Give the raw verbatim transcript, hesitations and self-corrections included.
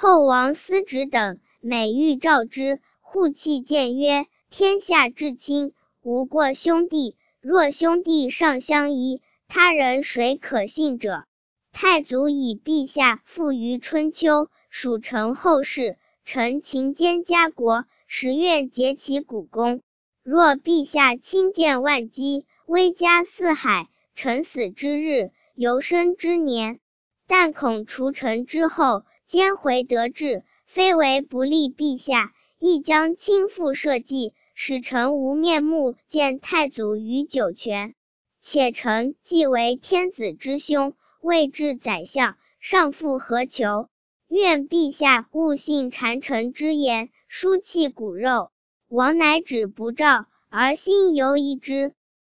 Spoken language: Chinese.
后王思止等每欲召之，护弃谏曰：天下至亲，无过兄弟，若兄弟尚相依，他人谁可信者？太祖以陛下富于春秋，属成后世，臣勤兼家国，实愿竭其股功。若陛下亲见万机，威加四海，臣死之日，犹生之年，但恐除臣之后，兼回得志，非为不利陛下，亦将亲赴社稷，使臣无面目见太祖于九泉。且臣既为天子之兄，位至宰相，尚复何求？愿陛下勿信谗臣之言，疏弃骨肉。王乃止不召，而心犹疑之。